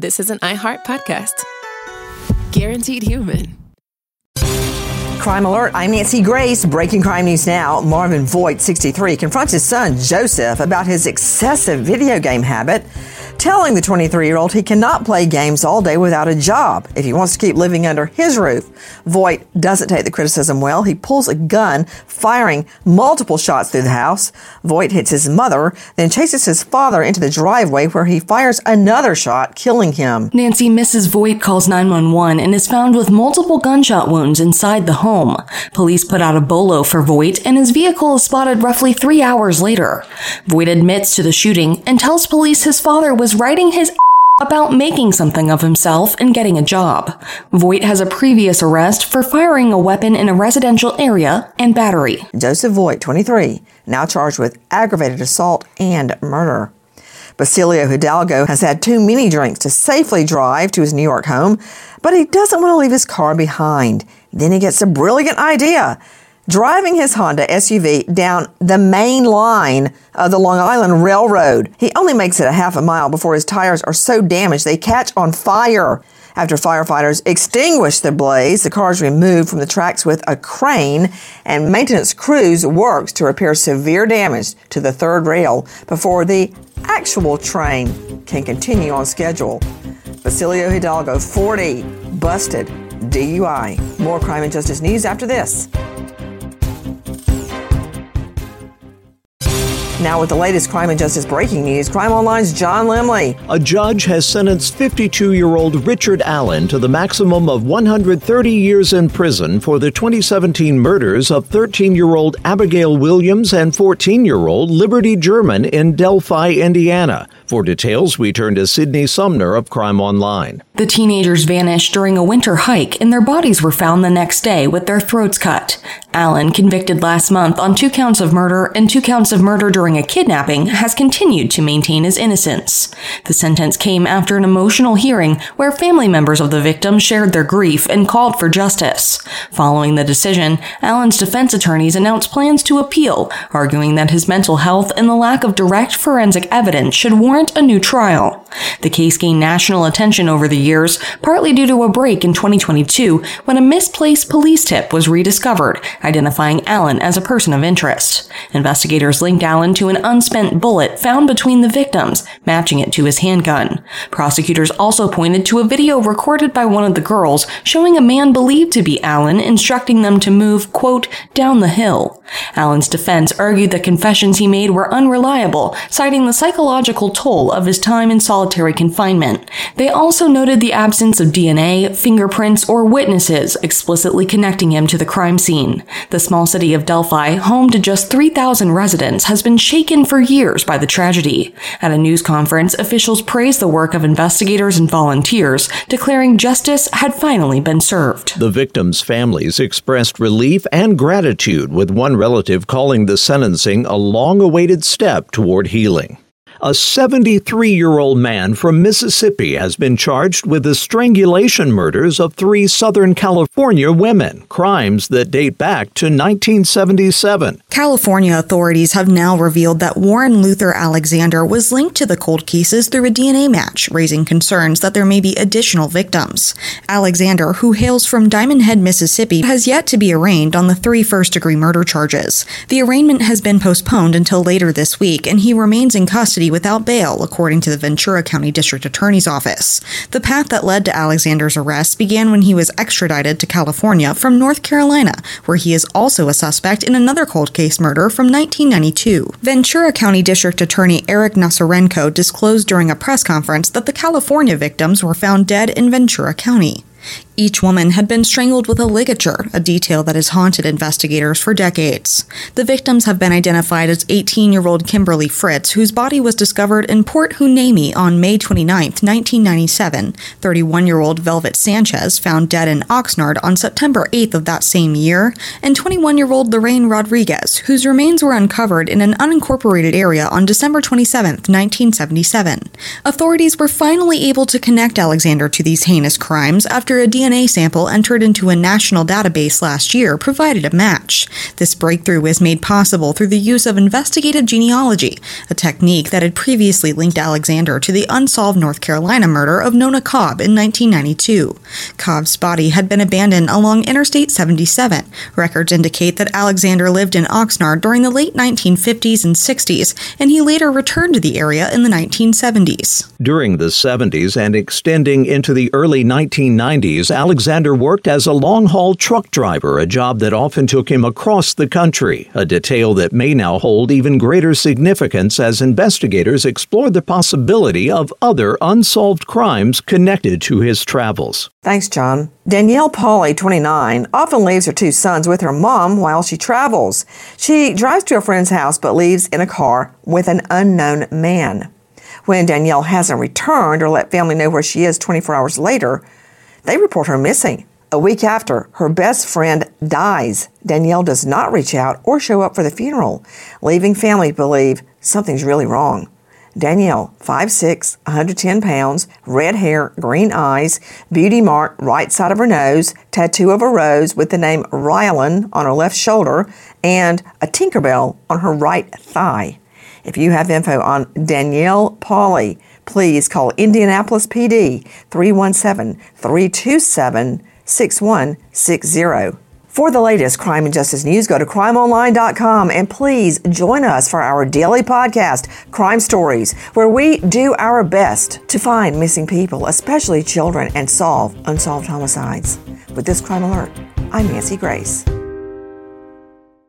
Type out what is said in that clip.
This is an iHeart podcast. Guaranteed human. Crime Alert, I'm Nancy Grace. Breaking crime news now. Marvin Voigt, 63, confronts his son, Joseph, about his excessive video game habit, telling the 23-year-old he cannot play games all day without a job if he wants to keep living under his roof. Voigt doesn't take the criticism well. He pulls a gun, firing multiple shots through the house. Voigt hits his mother, then chases his father into the driveway where he fires another shot, killing him. Nancy, Mrs. Voigt calls 911 and is found with multiple gunshot wounds inside the home. Police put out a bolo for Voigt, and his vehicle is spotted roughly 3 hours later. Voigt admits to the shooting and tells police his father was writing his about making something of himself and getting a job. Voigt has a previous arrest for firing a weapon in a residential area and battery. Joseph Voigt, 23, now charged with aggravated assault and murder. Basilio Hidalgo has had too many drinks to safely drive to his New York home, but he doesn't want to leave his car behind. Then he gets a brilliant idea. Driving his Honda SUV down the main line of the Long Island Railroad. He only makes it a half a mile before his tires are so damaged they catch on fire. After firefighters extinguish the blaze, the car is removed from the tracks with a crane, and maintenance crews works to repair severe damage to the third rail before the actual train can continue on schedule. Basilio Hidalgo, 40, busted, DUI. More crime and justice news after this. Now with the latest crime and justice breaking news, Crime Online's John Limley. A judge has sentenced 52-year-old Richard Allen to the maximum of 130 years in prison for the 2017 murders of 13-year-old Abigail Williams and 14-year-old Liberty German in Delphi, Indiana. For details, we turn to Sydney Sumner of Crime Online. The teenagers vanished during a winter hike, and their bodies were found the next day with their throats cut. Allen, convicted last month on 2 counts of murder and 2 counts of murder during a kidnapping, has continued to maintain his innocence. The sentence came after an emotional hearing where family members of the victim shared their grief and called for justice. Following the decision, Allen's defense attorneys announced plans to appeal, arguing that his mental health and the lack of direct forensic evidence should warrant a new trial. The case gained national attention over the years, partly due to a break in 2022 when a misplaced police tip was rediscovered, identifying Allen as a person of interest. Investigators linked Allen to an unspent bullet found between the victims, matching it to his handgun. Prosecutors also pointed to a video recorded by one of the girls showing a man believed to be Allen instructing them to move, quote, down the hill. Allen's defense argued the confessions he made were unreliable, citing the psychological toll of his time in solitary confinement. They also noted the absence of DNA, fingerprints, or witnesses explicitly connecting him to the crime scene. The small city of Delphi, home to just 3,000 residents, has been shaken for years by the tragedy. At a news conference, officials praised the work of investigators and volunteers, declaring justice had finally been served. The victims' families expressed relief and gratitude, with one relative calling the sentencing a long-awaited step toward healing. A 73-year-old man from Mississippi has been charged with the strangulation murders of 3 Southern California women, crimes that date back to 1977. California authorities have now revealed that Warren Luther Alexander was linked to the cold cases through a DNA match, raising concerns that there may be additional victims. Alexander, who hails from Diamond Head, Mississippi, has yet to be arraigned on the 3 first-degree murder charges. The arraignment has been postponed until later this week, and he remains in custody without bail, according to the Ventura County District Attorney's Office. The path that led to Alexander's arrest began when he was extradited to California from North Carolina, where he is also a suspect in another cold case murder from 1992. Ventura County District Attorney Eric Nasarenko disclosed during a press conference that the California victims were found dead in Ventura County. Each woman had been strangled with a ligature, a detail that has haunted investigators for decades. The victims have been identified as 18-year-old Kimberly Fritz, whose body was discovered in Port Hueneme on May 29, 1997, 31-year-old Velvet Sanchez, found dead in Oxnard on September 8th of that same year, and 21-year-old Lorraine Rodriguez, whose remains were uncovered in an unincorporated area on December 27, 1977. Authorities were finally able to connect Alexander to these heinous crimes after a DNA DNA sample entered into a national database last year provided a match. This breakthrough was made possible through the use of investigative genealogy, a technique that had previously linked Alexander to the unsolved North Carolina murder of Nona Cobb in 1992. Cobb's body had been abandoned along Interstate 77. Records indicate that Alexander lived in Oxnard during the late 1950s and 60s, and he later returned to the area in the 1970s. During the 70s and extending into the early 1990s, Alexander worked as a long-haul truck driver, a job that often took him across the country, a detail that may now hold even greater significance as investigators explore the possibility of other unsolved crimes connected to his travels. Thanks, John. Danielle Pauley, 29, often leaves her two sons with her mom while she travels. She drives to a friend's house but leaves in a car with an unknown man. When Danielle hasn't returned or let family know where she is 24 hours later, they report her missing. A week after, her best friend dies. Danielle does not reach out or show up for the funeral, leaving family to believe something's really wrong. Danielle, 5'6", 110 pounds, red hair, green eyes, beauty mark right side of her nose, tattoo of a rose with the name Rylan on her left shoulder, and a Tinkerbell on her right thigh. If you have info on Danielle Pauley, please call Indianapolis PD 317-327-6160. For the latest crime and justice news, go to crimeonline.com and please join us for our daily podcast, Crime Stories, where we do our best to find missing people, especially children, and solve unsolved homicides. With this crime alert, I'm Nancy Grace.